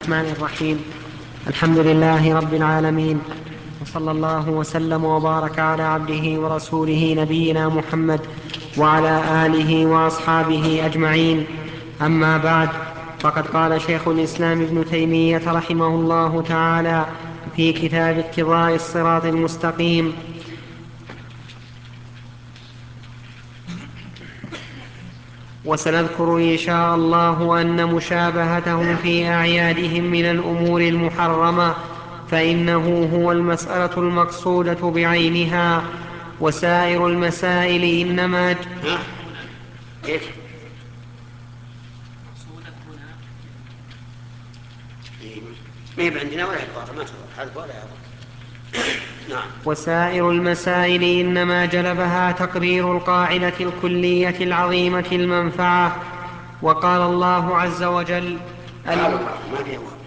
الرحمن الرحيم. الحمد لله رب العالمين، وصلى الله وسلم وبارك على عبده ورسوله نبينا محمد وعلى آله وأصحابه أجمعين. أما بعد، فقد قال شيخ الإسلام ابن تيمية رحمه الله تعالى في كتاب اقتضاء الصراط المستقيم: وسنذكر إن شاء الله أن مشابهتهم في أعيادهم من الأمور المحرمة، فإنه هو المسألة المقصودة بعينها، وسائر المسائل إنما كيف؟ ما هي عندنا ولا إضافة، ما تضاف ولا إضافة. نعم. وسائر المسائل إنما جلبها تقرير القاعدة الكلية العظيمة المنفعة. وقال الله عز وجل: قال الله، ما في أول.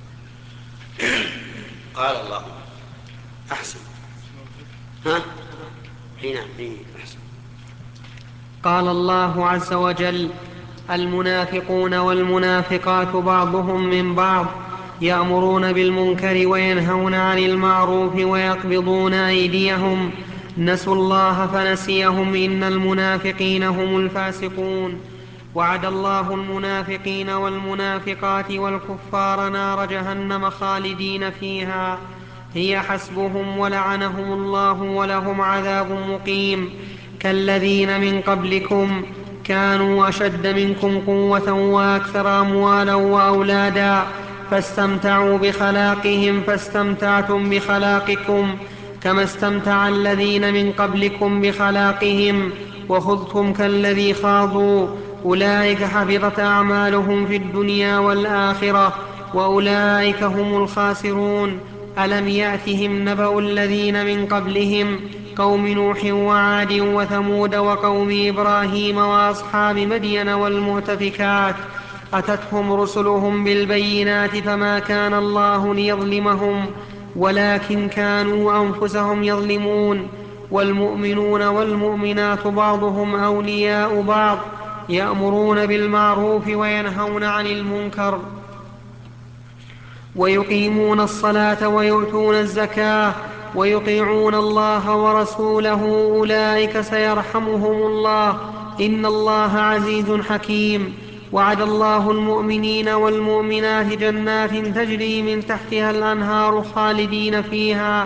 قال الله. أحسن. ها؟ نعم، أحسن. قال الله عز وجل: المنافقون والمنافقات بعضهم من بعض يأمرون بالمنكر وينهون عن المعروف ويقبضون أيديهم نسوا الله فنسيهم إن المنافقين هم الفاسقون. وعد الله المنافقين والمنافقات والكفار نار جهنم خالدين فيها هي حسبهم ولعنهم الله ولهم عذاب مقيم. كالذين من قبلكم كانوا أشد منكم قوة وأكثر أموالا وأولادا فاستمتعوا بخلاقهم فاستمتعتم بخلاقكم كما استمتع الذين من قبلكم بخلاقهم وخضتم كالذي خاضوا أولئك حبطت أعمالهم في الدنيا والآخرة وأولئك هم الخاسرون. ألم يأتهم نبأ الذين من قبلهم قوم نوح وعاد وثمود وقوم إبراهيم وأصحاب مدين والمؤتفكات أتتهم رسلهم بالبينات فما كان الله ليظلمهم ولكن كانوا أنفسهم يظلمون. والمؤمنون والمؤمنات بعضهم أولياء بعض يأمرون بالمعروف وينهون عن المنكر ويقيمون الصلاة ويؤتون الزكاة ويطيعون الله ورسوله أولئك سيرحمهم الله إن الله عزيز حكيم. وعد الله المؤمنين والمؤمنات جنات تجري من تحتها الأنهار خالدين فيها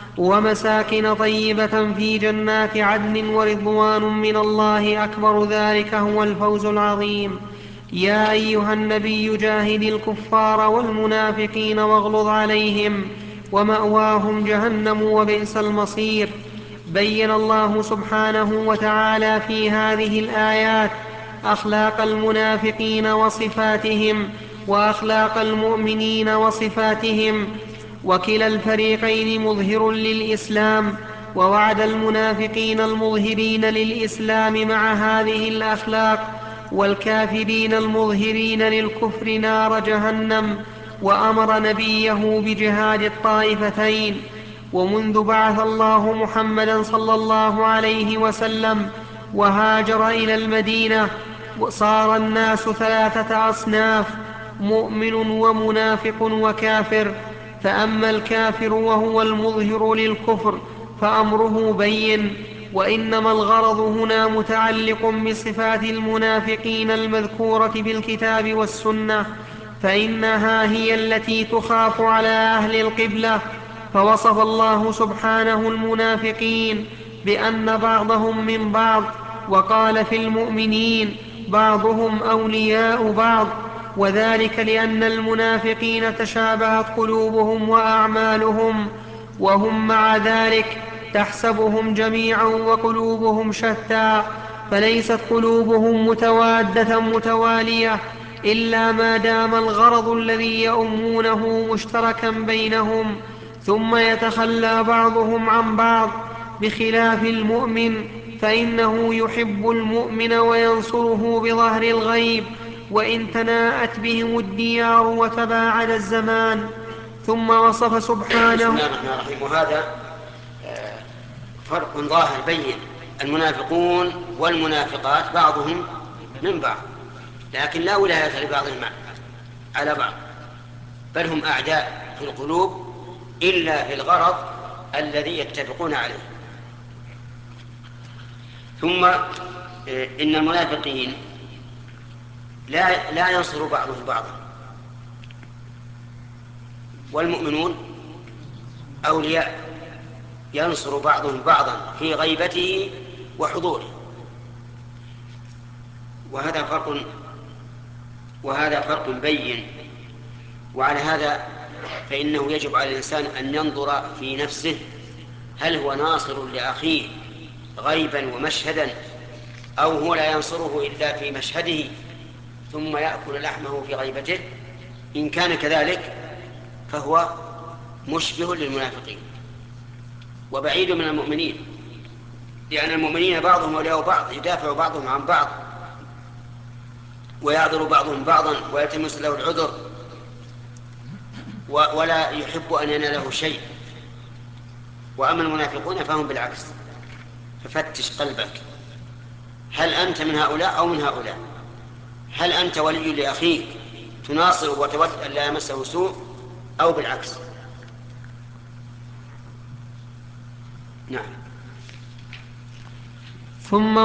ومساكن طيبة في جنات عدن ورضوان من الله أكبر ذلك هو الفوز العظيم. يا أيها النبي جاهد الكفار والمنافقين واغلظ عليهم ومأواهم جهنم وبئس المصير. بين الله سبحانه وتعالى في هذه الآيات أخلاق المنافقين وصفاتهم وأخلاق المؤمنين وصفاتهم، وكلا الفريقين مظهر للإسلام، ووعد المنافقين المظهرين للإسلام مع هذه الأخلاق والكافرين المظهرين للكفر نار جهنم، وأمر نبيه بجهاد الطائفتين. ومنذ بعث الله محمدا صلى الله عليه وسلم وهاجر إلى المدينة صار الناس 3 أصناف: مؤمن ومنافق وكافر. فأما الكافر وهو المظهر للكفر فأمره بين، وإنما الغرض هنا متعلق بصفات المنافقين المذكورة في الكتاب والسنة، فإنها هي التي تخاف على أهل القبلة. فوصف الله سبحانه المنافقين بأن بعضهم من بعض، وقال في المؤمنين بعضهم أولياء بعض، وذلك لأن المنافقين تشابهت قلوبهم وأعمالهم، وهم مع ذلك تحسبهم جميعا وقلوبهم شتى، فليست قلوبهم متوادة متوالية إلا ما دام الغرض الذي يؤمونه مشتركا بينهم، ثم يتخلى بعضهم عن بعض، بخلاف المؤمن فإنه يحب المؤمن وينصره بظهر الغيب وإن تناءت بهم الديار وتباعد الزمان. ثم وصف سبحانه. بسم الله الرحمن الرحيم. وهذا فرق ظاهر بين: المنافقون والمنافقات بعضهم من بعض، لكن لا ولاية لبعضهم على بعض. بل هم أعداء في القلوب إلا في الغرض الذي يتفقون عليه. ثم إن المنافقين لا ينصر بعضهم بعضا، والمؤمنون أولياء ينصر بعضهم بعضا في غيبته وحضوره. وهذا فرق بين. وعلى هذا فإنه يجب على الإنسان أن ينظر في نفسه، هل هو ناصر لأخيه غيبا ومشهدا، أو هو لا ينصره إلا في مشهده ثم يأكل لحمه في غيبته. إن كان كذلك فهو مشبه للمنافقين وبعيد من المؤمنين، لأن المؤمنين بعضهم أولياء بعض، يدافع بعضهم عن بعض ويعذر بعضهم بعضا ويلتمس له العذر ولا يحب أن يناله شيء. وأما المنافقون فهم بالعكس. ففتش قلبك، هل أنت من هؤلاء أو من هؤلاء؟ هل أنت ولي لأخيك تناصر وتود أن لا يمسه سوء، أو بالعكس؟ نعم. ثم